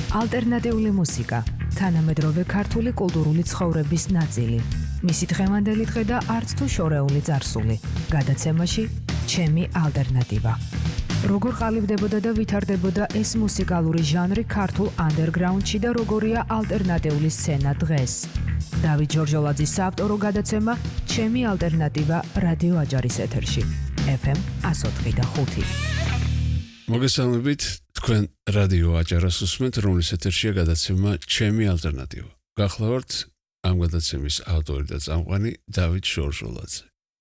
ალტერნატიული მუსიკა, თანამედროვე ქართული კულტურული ცხოვრების ნაწილი. მისი დღევანდელი დღე და არც თუ შორეული წარსული. გადაცემაში ჩემი ალტერნატივა. როგორ ყალიბდებოდა და ვითარდებოდა ეს მუსიკალური ჟანრი ქართულ ანდერგრაუნდში და როგორია ალტერნატიული სცენა დღეს. დავით ჯორჯოლაძის საავტორო გადაცემა ჩემი ალტერნატივა რადიო აჯარის ეთერში. FM 104.5. მოგესალმებით, თქვენ რადიო აჯარას უსმენთ, რომლის ეთერშია გადაცემა ჩემი ალტერნატივა. გახლავართ ამ გადაცემის ავტორი და წამყვანი დავით ჯორჯოლაძე.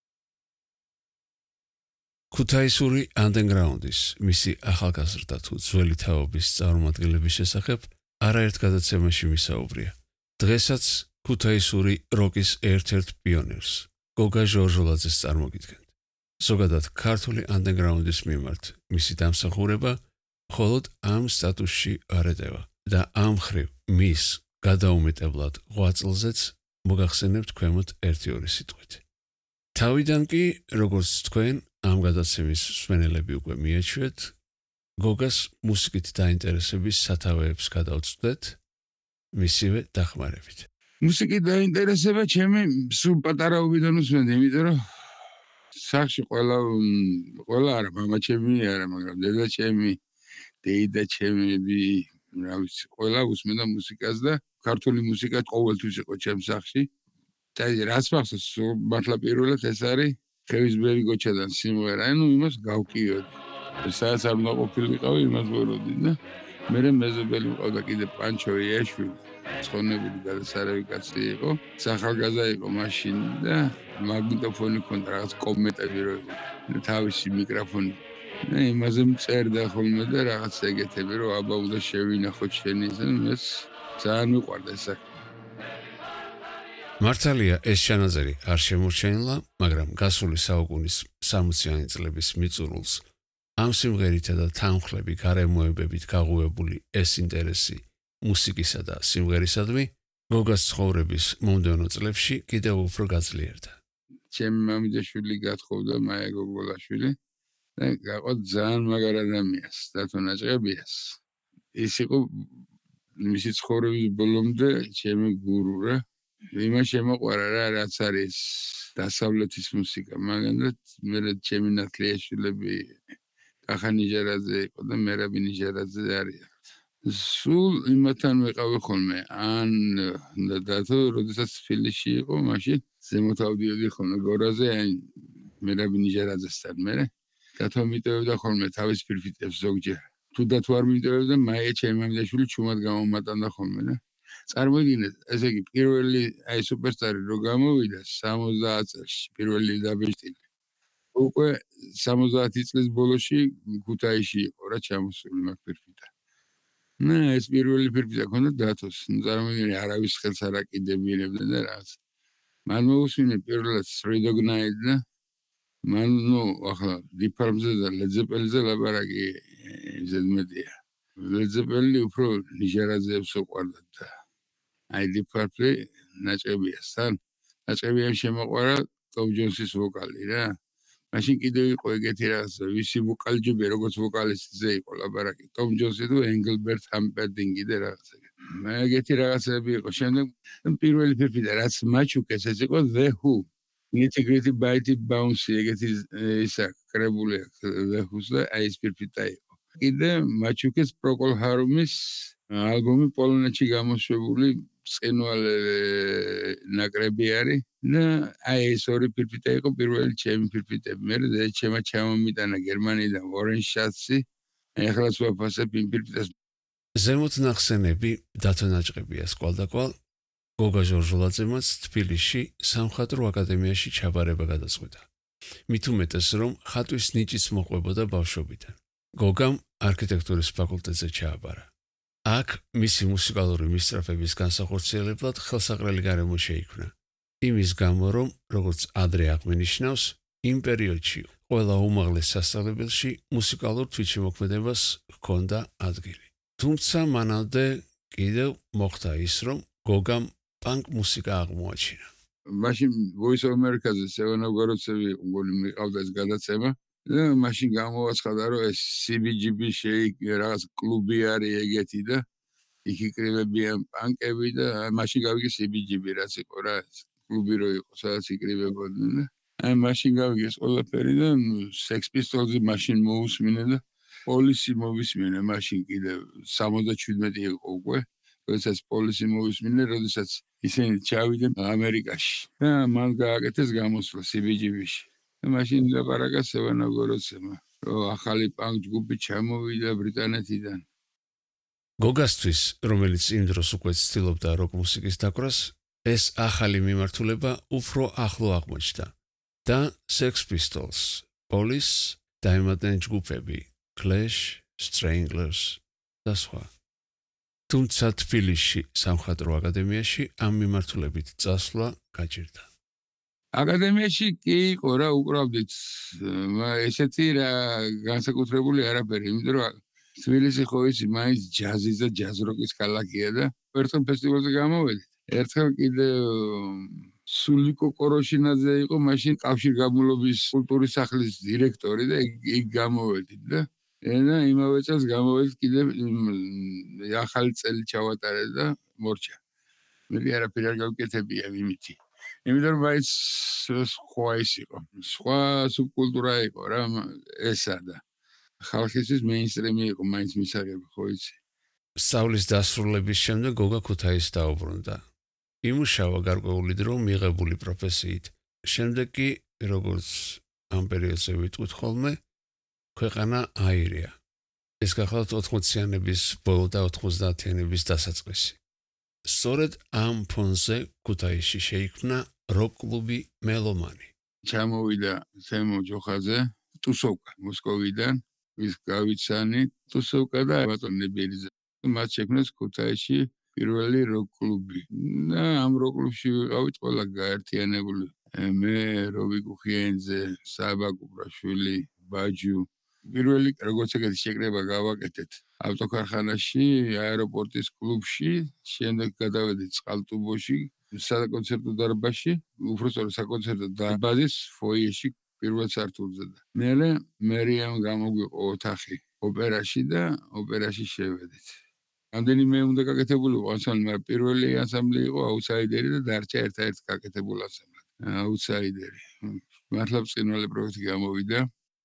ქუთაისური ანდერგრაუნდის, მისი ახალგაზრდა თუ ძველი თაობის წარმომადგენლების შესახებ არაერთ გადაცემაში მისაუბრია. დღესაც ქუთაისური როკის ერთ-ერთ პიონერს, გოგა ჯორჯოლაძეს წარმოგიდგენთ. ზოგადად ქართული ანდერგრაუნდის მიმართ მისი დამსახურება მხოლოდ ამ სტატუსში არ ეტევა და ამ მხრივ მის გადაუმეტებლად ღვაწლზეც მოგახსენებთ ქვემოთ 1-2 სიტყვით. თავიდან კი, როგორც თქვენ ამ გადაცემის მსმენელები უკვე მიაჩვიეთ, გოგას მუსიკით დაინტერესების სათავეებს გადავწყვეტ მისივე დახმარებით. მუსიკით დაინტერესება ჩემი სულ პატარაობიდან უსმენდი, იმიტომ რომ სახში ყველა არა, მამა ჩემი არა, მაგრამ დედა ჩემი, დეიდა ჩემები, რა ვიცი, ყველა უსმენდა მუსიკას და ქართული მუსიკა ყოველთვის იყო ჩემს სახში. და რაც მახსოვს, მართლა პირველად ეს არის ხევისბერი გოჩადან სიმღერა, იმას გავკიოდი. სადაც არ უნდა ყოფილიყავი, იმას ვეროდი და მერე მეზობელი მყავდა კიდე პანჩო იაშვილი, ცხონებული გადასარევი კაცი იყო, ახალგაზრდა იყო მაშინ და მაგნიტოფონი ქონდა, რაღაც კომენტები რო იყო, თავისი მიკროფონი. და იმაზე მწერდა ხოლმე და რაღაც ეგეთები, რომ აბა უნდა შევინახოთ შენი ეს, მეც ძალიან მიყვარდა ეს საქმე. მართალია ეს ჩანაწერი არ შემორჩენილა, მაგრამ გასული საუკუნის 60-იანი წლების მიწურულს ამ სიმღერითა და თანმხლები გარემოებებით გაღუებული ეს ინტერესი მუსიკისა და სიმღერისადმი გოგას ცხოვრების მომდევნო წლებში კიდევ უფრო გაძლიერდა. ჩემი მამიდაშვილი გათხოვდა, მაია გოგოლაშვილი და გაყო ძალიან მაგარ ადამიანს, დათო ნაჭყებიას. ის იყო მისი ცხოვრების ბოლომდე ჩემი გურუ რა. იმას შემოყვარა რა, რაც არის დასავლეთის მუსიკა, მაგრამ მე ჩემი ნათლიაშვილები კახა ნიჟარაძე იყო და მერაბი ნიჟარაძე არის. სულ იმათთან ვიყავი ხოლმე, ან დათო, როდესაც თბილისში იყო, მაშინ ზემოთ ავდიოდი ხოლმე გორაზე, ან მერაბი ნიჟარაძესთან. მე დათო მიტოვებდა ხოლმე თავის ფირფიტებს ზოგჯერ. თუ დათო არ მიტოვებდა, მაია ჩემი მამიდაშვილი ჩუმად გამომატანდა ხოლმე და წარმოიდგინეთ, ესე იგი პირველი აი სუპერსტარი რო გამოვიდა 70 წელს პირველი დაბეჭდილი. უკვე 70 წლის ბოლოში ქუთაისში იყო რა ჩამოსული მაგ ფირფიტა. ეს პირველი ფირფიტა ქონდა დათოს. წარმოიდგინე, არავის ხელს არ აკიდებინებდა და რაღაც. მან მოусმინე პირველად Freedog Night და მან ახლა დიფარმზე და ლედზეპელზე ლაბარაკი ზედმეტია. ლედზეპელი უფრო ნიჟარაძეებს უყვარდა და აი დიფარფლი ნაჭებიასთან. ნაჭებიან შემოყვარა ტომ ჯონსის ვოკალი რა. მაშინ კიდევ იყო ეგეთი რაღაცა, ვისი ვოკალჯებია, როგორც ვოკალისტზე იყო ლაბარაკი. ტომ ჯონსი თუ ენგლბერტ ჰამპერდინგი და რაღაცა. ეგეთი რაღაცები იყო. შემდეგ პირველი ფირფიტა რაც მაჩუკეს, ეს იყო The Who. Nitty Gritty Bitey Bouncy ეგეთი ისა კრებული The Who's და აი ეს ფირფიტა იყო. კიდე მაჩუკეს პროკოლ ჰარუმის ალბომი პოლონეთში გამოშვებული ცხინვალე ნაკრები არის და აი ეს ორი ფირფიტა იყო პირველი ჩემი ფირფიტები. მე და ჩემმა ჩამომიტანა გერმანიიდან ვორენ შაცი. ახლაც ვაფასებ იმ ფირფიტას. ზემოთ ნახსენები დათო ნაჭყებიას კვალდაკვალ გოგა ჯორჯოლაძემაც თბილისში სამხატვრო აკადემიაში ჩაბარება გადაწყვიტა. მით უმეტეს, რომ ხატვის ნიჭიც მოყვებოდა ბავშვობიდან. გოგამ არქიტექტურის ფაკულტეტზე ჩააბარა. აქ მისი მუსიკალური მისწრაფების განსახორციელებლად ხელსაყრელი გარემო შეიქმნა. იმის გამო, რომ როგორც ადრე აღმენიშნავს, იმ პერიოდში ყველა უმაღლეს სასწავლებელში მუსიკალურ თვითშემოქმედებას ჰქონდა ადგილი. თუმცა მანამდე კიდევ მოხდა ის, რომ გოგამ პანკ მუსიკა აღმოაჩინა. მაშინ Voice of America-ზე სევანოვგოროდცევი მგონი მიყავდა ეს გადაცემა და მაშინ გამოაცხადა, რომ ეს CBGB რაღაც კლუბი არის ეგეთი და იქ იკრიბებიან პანკები და მაშინ გავიგე CBGB რაც იყო რა კლუბი რო იყო სადაც იკრიბებოდნენ და აი მაშინ გავიგე ეს ყველაფერი და Sex Pistols-ი მაშინ მოусმინე და პოლისი მოვისმინე მაშინ კიდე 77 იყო უკვე როდესაც პოლისი მოვისმინე როდესაც ისინი ჩავიდნენ ამერიკაში და მან გააკეთეს გამოსვლა CBGB-ში და მაშინ ლაპარაკა სევანოგოროდსმა რომ ახალი პანკ ჯგუფი ჩამოვიდა ბრიტანეთიდან გოგასთვის, რომელიც იმ დროს უკვე ცდილობდა როკ მუსიკის დაკვრას, ეს ახალი მიმართულება უფრო ახლო აღმოჩნდა და Sex Pistols, Police და ემატნენ ჯგუფები Clash, Stranglers და სხვა. თუმცა თბილისში სამხატვრო აკადემიაში ამ მიმართულებით წასვლა გაჭირდა. აკადემიაში კი იყო რა უკრავდით ესეთი რა განსაკუთრებული არაფერი, იმიტომ რომ თბილისი ხო ისი მაინც ჯაზის და ჯაზ-როკის ქალაქია და ერთხელ ფესტივალზე გამოვედით. ერთხელ კიდე სულიკო კოროშინაძე იყო მაშინ კავშირგაბმულობის კულტურის სახლის დირექტორი და იქ გამოვედით და იმავე წელს გამოვედით კიდე ახალი წელი ჩავატარე და მორჩა. მე არაფერი არ გავკეთებია იმითი. იმიტომ რომ მაინც სხვა ის იყო. სხვა სუბკულტურა იყო რა ესა და ხალხისთვის მეინსტრიმი იყო მაინც მისაღები ხო იცი. სწავლის დასრულების შემდეგ გოგა ქუთაისს დაუბრუნდა. იმუშავა გარკვეული დრო მიღებული პროფესიით. შემდეგ კი, როგორც ამ პერიოდზე ვიტყვით ხოლმე, ქვეყანა აირია. ეს გახლავთ 80-იანების ბოლო და 90-იანების დასაწყისი. სწორედ ამ ფონზე ქუთაისში შეიქმნა როკ-კლუბი მელომანი. ჩამოვიდა თემო ჯოხაძე, ტუსოვკა მოსკოვიდან, ვის გავიცანი, ტუსოვკა და ბატონ ნებიერიძე. მათ შექმნეს ქუთაისში პირველი როკ-კლუბი. და ამ როკ-კლუბში ვიყავით ყველა გაერთიანებული. მე, რობი კუხიენძე, საბა კუბრაშვილი, ბაჯუ. პირველი როგორც ეგეთი შეკრება გავაკეთეთ ავტოქარხანაში, აეროპორტის კლუბში, შემდეგ გადავედით წყალტუბოში, საკონცერტო დარბაზში, უბრალოდ საკონცერტო დარბაზის ფოიეში პირველ სართულზე და მერიამ გამოგვიყო ოთახი ოპერაში და ოპერაში შევედით. რამდენიმე უნდა გაკეთებულიყო ანსამბლი, მაგრამ პირველი ანსამბლი იყო აუთსაიდერი და დარჩა ერთ-ერთი გაკეთებული ანსამბლი. აუთსაიდერი. მართლა წინვალე პროექტი გამოვიდა.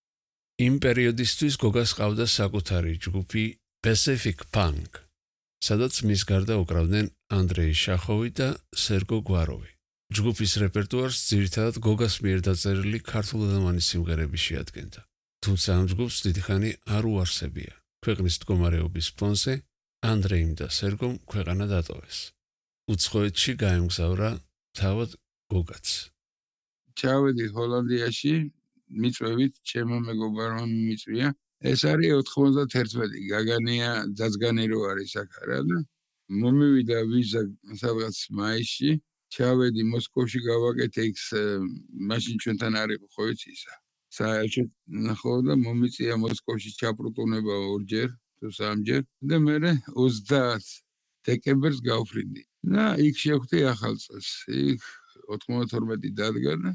იმ პერიოდისთვის გოგას ყავდა საკუთარი ჯგუფი Pacific Punk, სადაც მის გარდა უკრავდნენ ანდრეი შახოვი და სერგო გვაროვი. ჯგუფის რეპერტუარს ძირითადად გოგას მიერ დაწერილი ქართულადამანი სიმღერები შეადგენდა. თუმცა ამ ჯგუფს დიდი ხანი არ უარსებია. ქვეყნის მდგომარეობის ფონზე ანდრეიმ და სერგომ ქვეყანა დატოვეს. უცხოეთში გაემგზავრა თავად გოგაც. ჩავედი ჰოლანდიაში მიწვევით ჩემო მეგობარმა მიწვია. ეს არის 91 გაგანია ძაძგანი რო არის აქ არა და მომივიდა ვიზა სადღაც მაისში. ჩავედი მოსკოვში გავაკეთე იქ მაშინ ჩვენთან არ იყო ხო იცი ისა. საერთოდ ხო და მომიწია მოსკოვში ჩაპრუტუნება ორჯერ თუ სამჯერ და მე 30 დეკემბერს გავფრინდი. და იქ შევხვდი ახალ წელს. იქ 92 დადგა და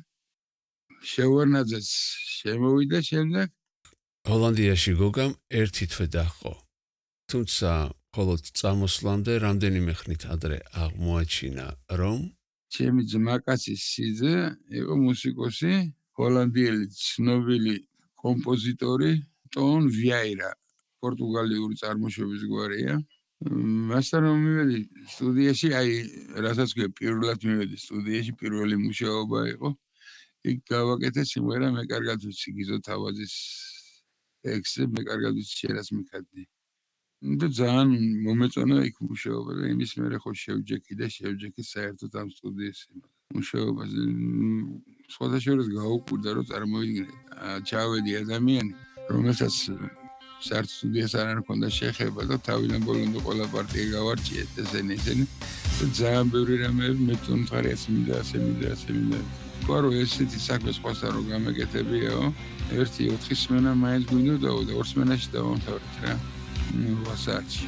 შევარნაძეს შემოვიდა შემდეგ ჰოლანდიაში გოგამ ერთი თვე დაჰყო. თუმცა მხოლოდ წამოსვლამდე რამდენიმე ხნით ადრე აღმოაჩინა, რომ ჩემი ძმაკაცის სიძე იყო მუსიკოსი, ჰოლანდიელი ცნობილი კომპოზიტორი ტონ ვიაირა, პორტუგალიური წარმოშობის გვარია. მასთან რომ მივედი სტუდიაში, აი რასაც ქვია პირველად მივედი სტუდიაში, პირველი მუშაობა იყო. იქ გავაკეთე სიმღერა მე კარგად ვიცი გიზო თავაძის ტექსტი, მე კარგად ვიცი შენაც მიქადდი. და ძალიან მომეწონა იქ მუშაობა და იმის მერე ხო შევჯექი საერთოდ ამ სტუდიის მუშაობაზე. სხვადასხვა გაუკვირდა რომ წარმოვიდგინე ჩავედი ადამიანი რომელსაც საერთოდ სტუდიას არ ჰქონდა შეხება და თავიდან ბოლომდე ყველა პარტია გავარჩიეთ ესენი და ძალიან ბევრი რამეები მე თუ მხარი ასე მინდა ყარო ესეთი საქმე სხვასთან რო გამეკეთებიაო 1-4 სმენა მაინც გვინდოდაო და 2 სმენაში დავამთავრეთ რა ვასარჩი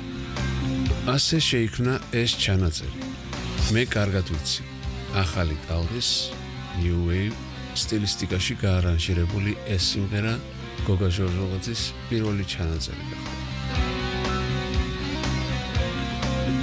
ასე შეიქმნა ეს ჩანაწერი. მე კარგად ვიცი ახალი ტალღის new wave სტილისტიკაში გაარანჟირებული ეს სიმღერა გოგა ჟორჟოლაძის პირველი ჩანაწერი გახდა.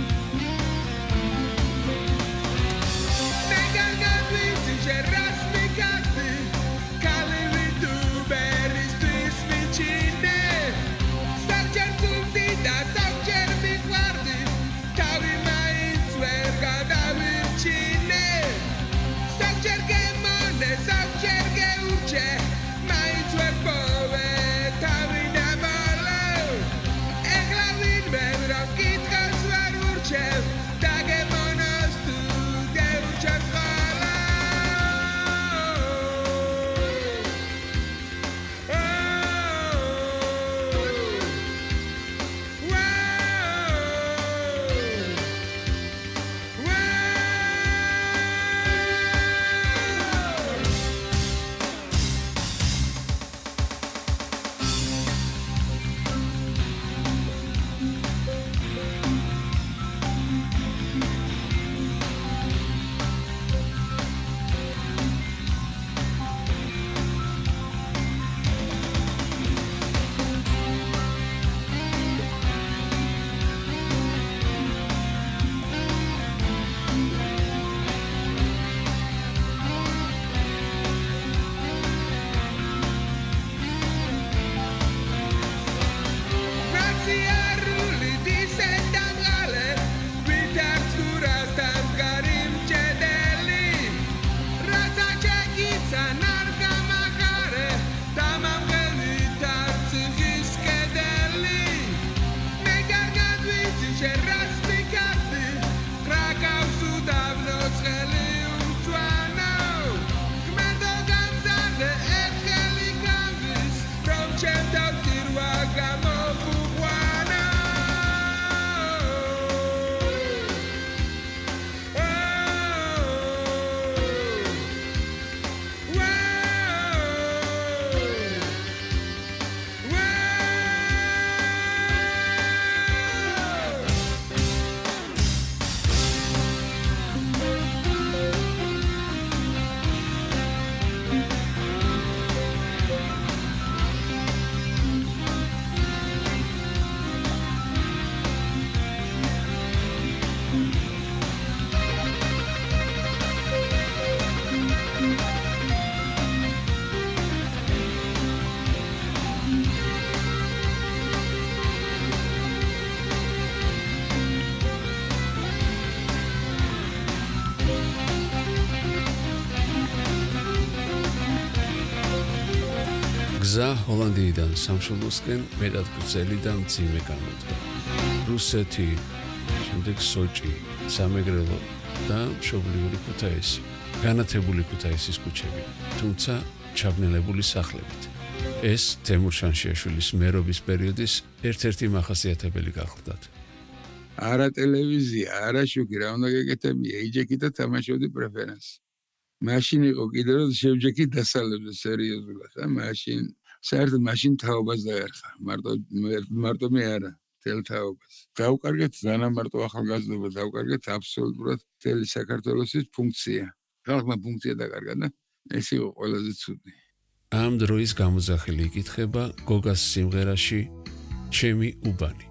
გზა ჰოლანდიიდან სამშობლოსკენ მეტად გრძელი და მძიმე გამოდგა. რუსეთი, შემდეგ სოჭი, სამეგრელო და მშობლიური ქუთაისი. განათებული ქუთაისის ქუჩები, თუმცა ჩაბნელებული სახლებით. ეს თემურ შანშიაშვილის მერობის პერიოდის ერთ-ერთი მახასიათებელი გახლდათ. არა ტელევიზია, არა შუქი, რა უნდა გეკეთებია, იჯექი და თამაშობდი პრეფერენს. მაშინ იყო კიდე რომ შევჯექი დასალებზე სერიოზულად, მაშინ საერთოდ მაშინ თაობას დაერხა, მარტო მე არა, თელ თაობას. დავკარგეთ დანამარტო ახალგაზრდობა, დავკარგეთ აბსოლუტურად თელი საქართველოსის ფუნქცია. ხალხმა ფუნქცია დაკარგა და ეს იყო ყველაზე ცუდი. ამ დროის გამოძახილი იკითხება გოგას სიმღერაში ჩემი უბანი.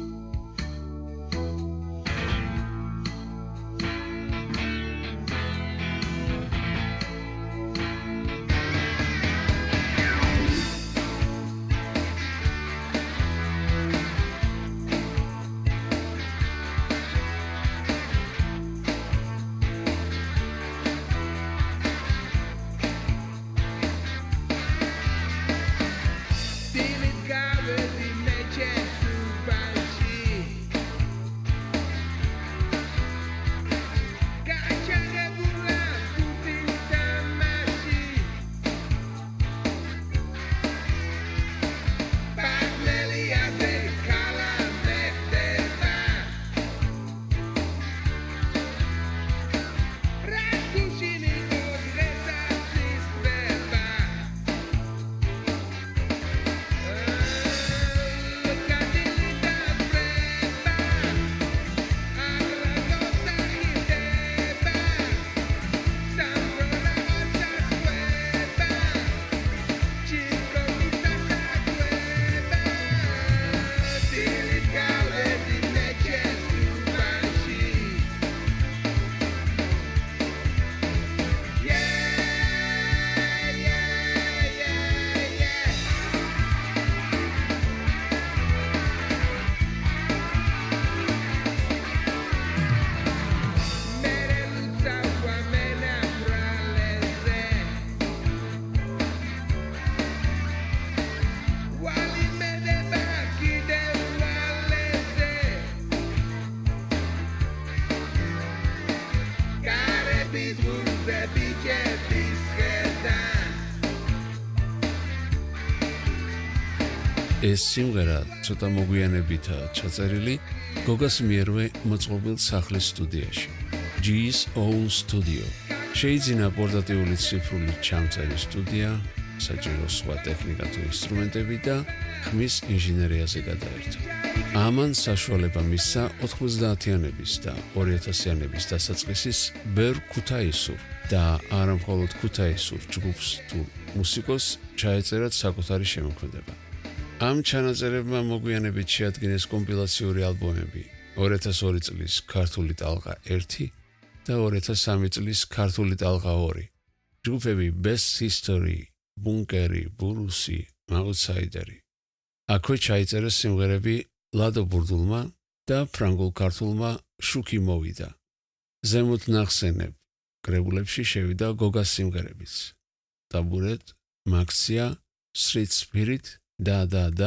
ეს სიმღერა ცოტა მოგვიანებითაა ჩაწერილი გოგას მიერვე მოწყობილ სახლის სტუდიაში. G's Own Studio. შეიძინა პორტატიული ციფრული ჩამწერის სტუდია, საჭირო სხვა ტექნიკა თუ ინსტრუმენტები და ხმის ინჟინერიაზე გადაერთო. ამან საშუალება მისცა 90-იანების და 2000-იანების დასაწყისის ბევრ ქუთაისურ და არა მხოლოდ ქუთაისურ ჯგუფს თუ მუსიკოს ჩაეწერათ საკუთარი შემოქმედება. ამ ჩანაწერებმა მოგვიანებით შეადგინეს კომპილაციური ალბომები 2002 წლის ქართული ტალღა 1 და 2003 წლის ქართული ტალღა 2. ჯგუფები Best History, ბუნკერი, ბურუსი, აუტსაიდერი. აქვე ჩაიწერეს სიმღერები ლადო ბურდულმა და ფრანგულ ქართულმა შუქი მოვიდა. ზემოთ ნახსენებ კრებულებში შევიდა გოგას სიმღერებიც. ტაბურეტ, მაქსია, Street Spirit da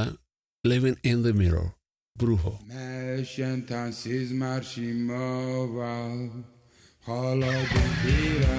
Living in the Mirror, Brujo. Meshentan siz marshi moval, holo dira.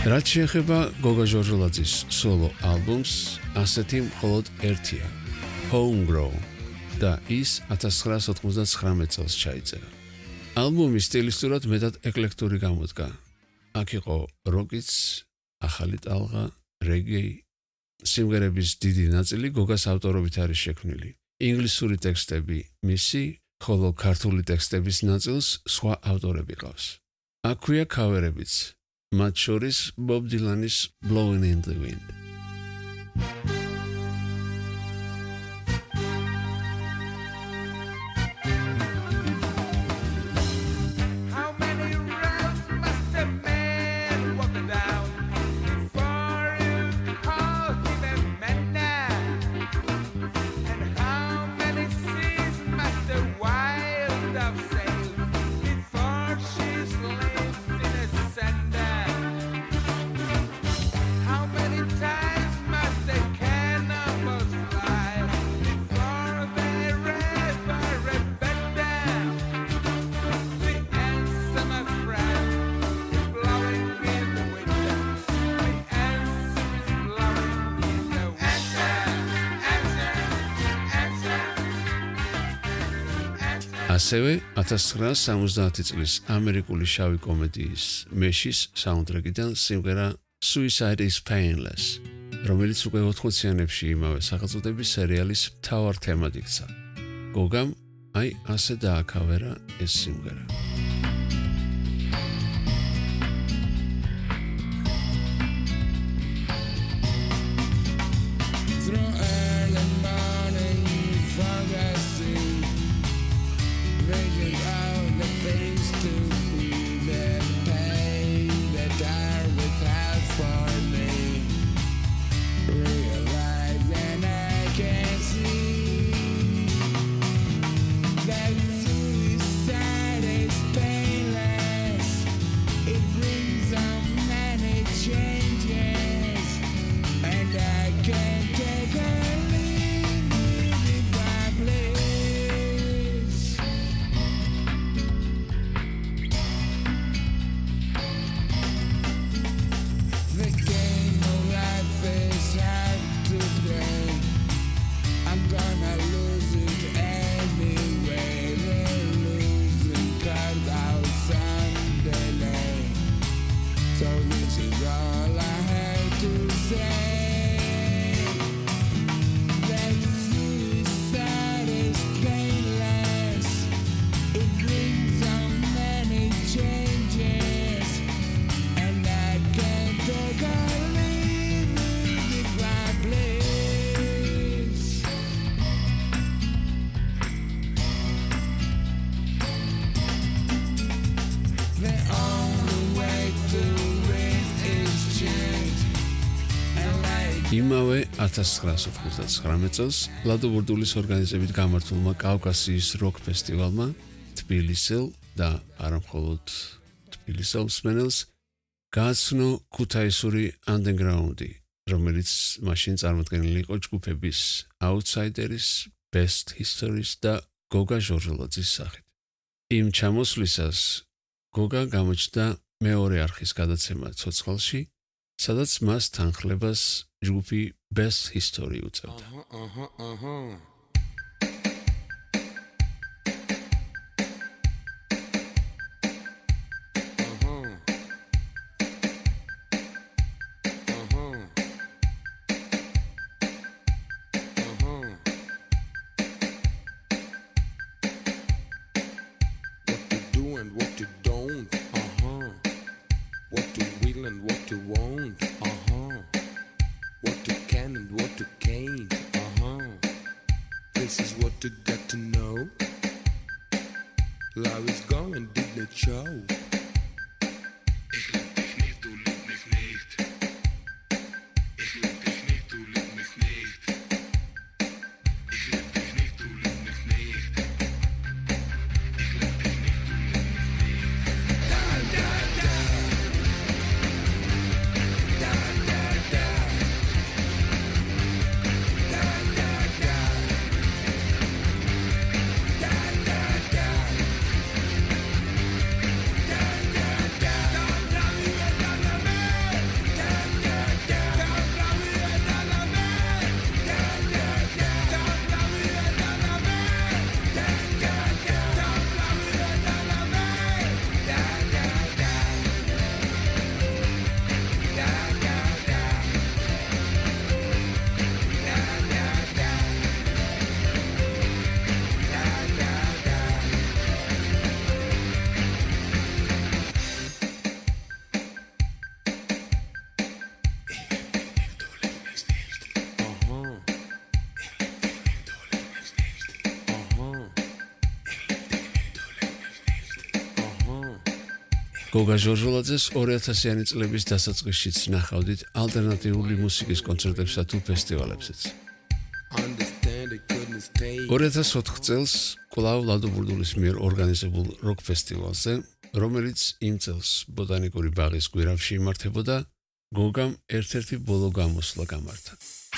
რაც შეეხება გოგა ჟორჟოლაძის სოლო ალბომს, ასეთი მხოლოდ ერთია, Homegrown და ის 1999 წელს ჩაიწერა. ალბომი სტილისტურად მეტად ეკლექტური გამოდგა. აქ იყო როკიც, ახალი ტალღა, რეგეი. სიმღერების დიდი ნაწილი გოგას ავტორობით არის შექმნილი. ინგლისური ტექსტები მისი, ხოლო ქართული ტექსტების ნაწილს სხვა ავტორები ყავს. აქვეა ქავერებიც, მათ შორის Bob Dylan-ის Blowing in the Wind. ასევე 1970 წლის ამერიკული შავი კომედიის მეშის საუნდტრეკიდან სიმღერა Suicide is Painless, რომელიც უკვე 80-იანებში იმავე სახელწოდების სერიალის მთავარ თემად იქცა. გოგამ აი ასე დააკავერა ეს სიმღერა. იმავე 1999 წელს ლადო ბურდულის ორგანიზებით გამართულმა კავკასიის როკ ფესტივალმა თბილისელ და არა მხოლოდ თბილისელ მსმენელს გააცნო ქუთაისური ანდერგრაუნდი, რომელიც მაშინ წარმოდგენილი იყო ჯგუფების Outsiders, Best Histories და გოგა ჟორჟოლაძის სახით. იმ ჩამოსვლისას გოგა გამოჩნდა მეორე არხის გადაცემა ცოცხალში, სადაც მას თანხლებას ჯგუფი Best History უწევდა. Love is gone and did not show. Ich lieb dich nicht, du lieb mich nicht. Ich lieb dich nicht, du lieb mich nicht. Ich lieb dich nicht, du lieb mich nicht. Ich lieb dich nicht, du lieb mich nicht. Da da da. Da da da. Da da da. Da da da. Da გოგა ჟორჟოლაძეს 2000-იანი წლების დასაწყისშიც ნახავდით ალტერნატიული მუსიკის კონცერტებსა თუ ფესტივალებზეც. 2004 წელს კვლავ ლადო ბურდულის მიერ ორგანიზებულ როკ ფესტივალზე, რომელიც იმ წელს ბოტანიკური ბაღის გვირავში იმართებოდა, გოგამ ერთ-ერთი ბოლო გამოსვლა გამართა.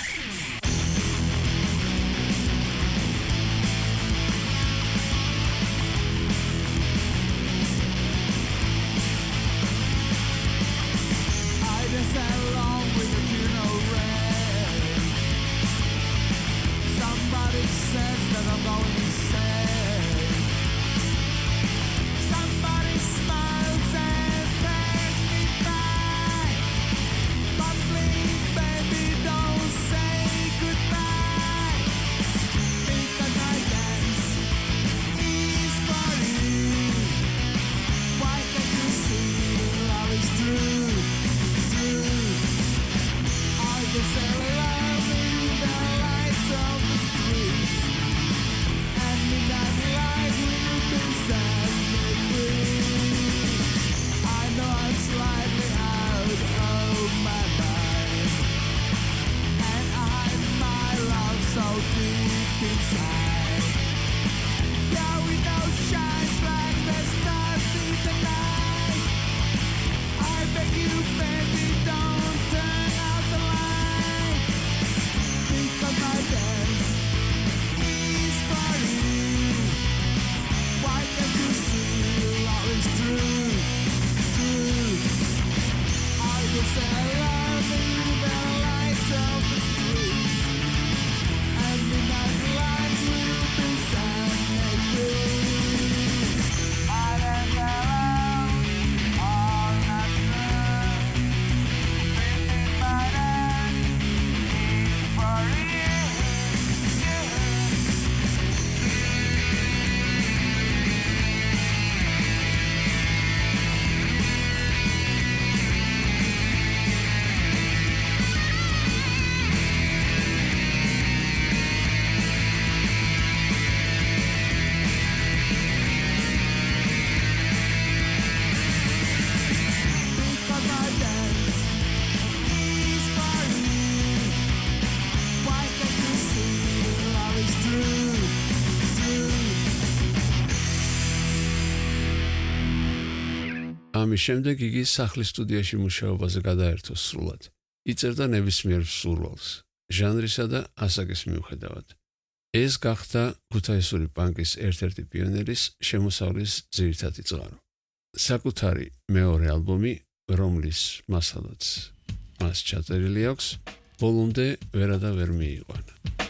ამის შემდეგ იგი სახლის სტუდიაში მუშაობაზე გადაერთო სრულად. იწერდა ნებისმიერ მსურველს, ჟანრისა და ასაკის მიუხედავად. ეს გახდა ქუთაისური პანკის ერთ-ერთი პიონერის შემოსავლის ძირითადი წყარო. საკუთარი მეორე ალბომი, რომლის მასალაც მას ჩაწერილი აქვს, ბოლომდე ვერადა ვერ მიიყვანა.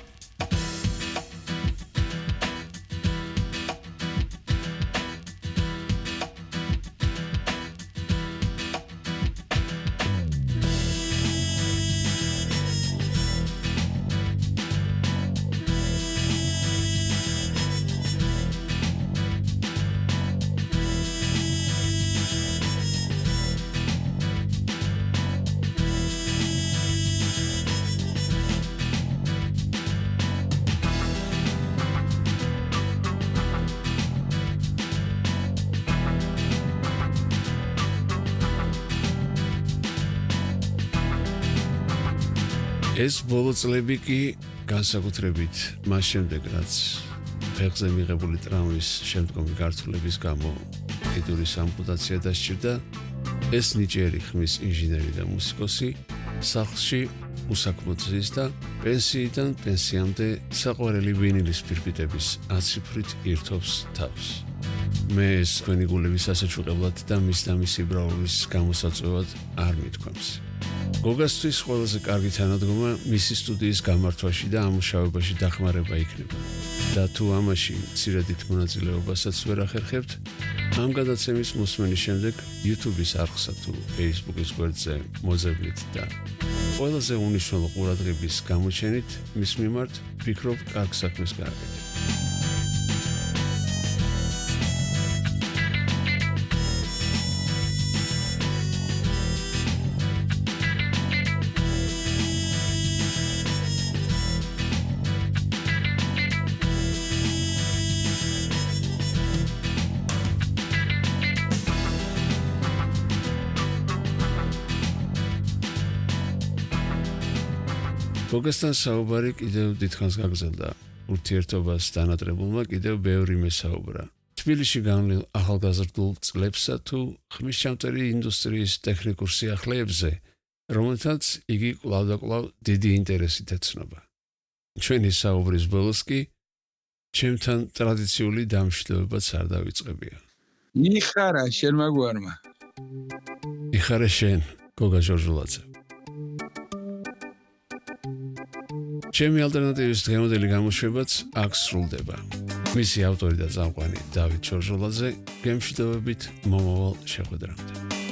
ეს ბოლო წლები კი განსაკუთრებით მას შემდეგ, რაც ფეხზე მიღებული ტრამვის შემდგომი გართულების გამო კიდურის ამპუტაცია დასჭირდა, ეს ნიჭიერი ხმის ინჟინერი და მუსიკოსი სახლში უსაქმოდ ზის და პენსიიდან პენსიამდე საყვარელი ვინილის ფირფიტების აციფრით ირთობს თავს. მე ეს თქვენი გულების ასაჩუყებლად და მისდამისი ბრაულის გამოსაწვევად არ მithქვამს. გოგასთვის ყველაზე კარგი თანადგომა მისი სტუდიის გამართვაში და ამუშავებაში დახმარება იქნება. და თუ ამაში მცირედით მონაწილეობასაც ვერ ახერხებთ, ამ გადაცემის მოსმენის შემდეგ YouTube-ის არხსა თუ Facebook-ის გვერდზე მოძებნით და ყველაზე უნიშნელო ყურადღების გამოჩენით მის მიმართ ვფიქრობ კარგ საქმეს გააკეთეთ. გოგასთან საუბარი კიდევ დიდხანს გაგრძელდა. ურთიერთობას დანატრებულმა კიდევ ბევრი მესაუბრა. თბილისში განვლილ ახალგაზრდულ წლებსა თუ ხმისჩამწერი ინდუსტრიის ტექნიკურ სიახლეებზე, რომელთაც იგი კვლავ და კვლავ დიდი ინტერესით ეცნობა. ჩვენი საუბრის ბოლოს კი ჩემთან ტრადიციული დამშვიდობებაც არ დავიწყებია. მიხარა შენ მაგვარმა. იხარე შენ, გოგა ჟორჟულაძე. ჩემი ალტერნატივის დღევანდელი გამოშვებაც აქ სრულდება. მისი ავტორი და წამყვანი დავით ჟორჟულაძე, გემშვიდობებით მომავალ შეხვედრამდე.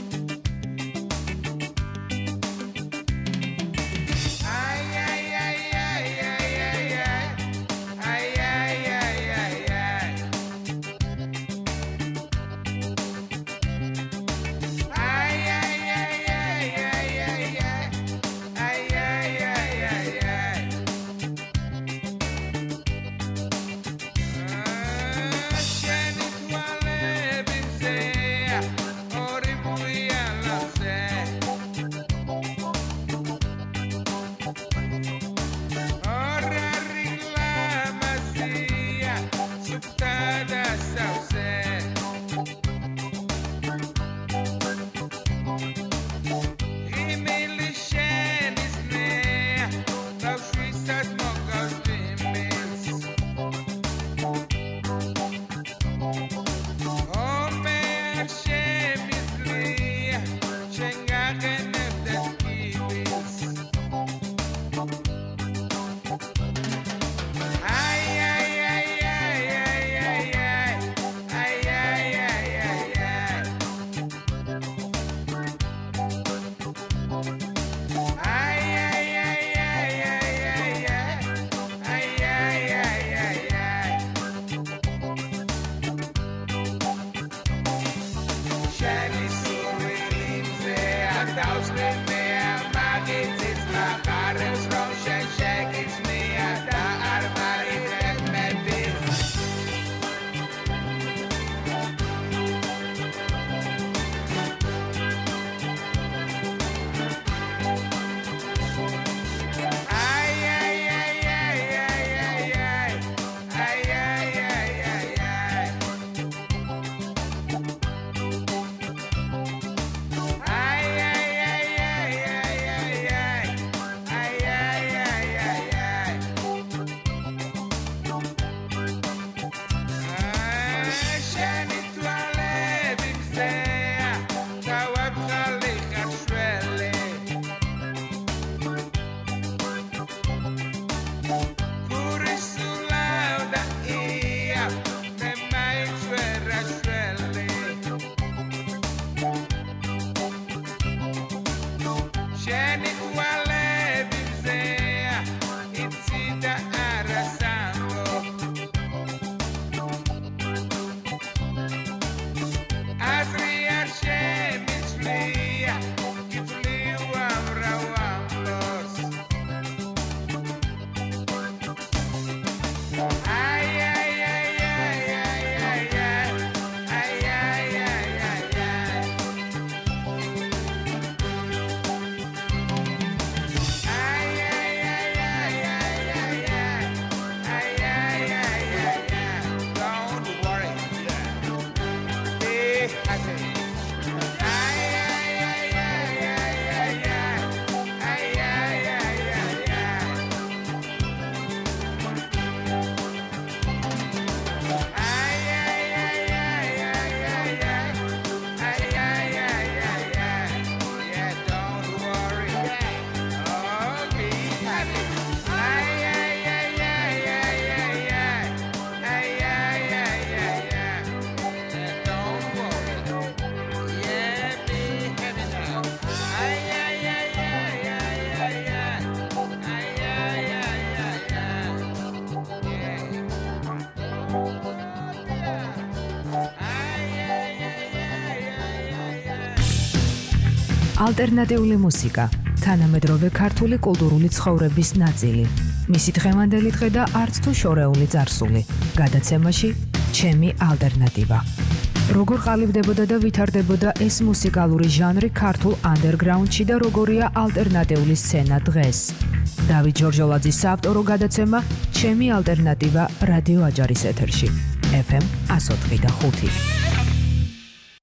ალტერნატიული მუსიკა, თანამედროვე ქართული კულტურული ცხოვრების ნაწილი. მისი დღევანდელი დღე და არც თუ შორეული წარსული. გადაცემაში ჩემი ალტერნატივა. როგორ ყალიბდებოდა და ვითარდებოდა ეს მუსიკალური ჟანრი ქართულ ანდერგრაუნდში და როგორია ალტერნატიული სცენა დღეს? დავით ჯორჯოლაძის საავტორო გადაცემა ჩემი ალტერნატივა რადიო აჯარის ეთერში FM 104.5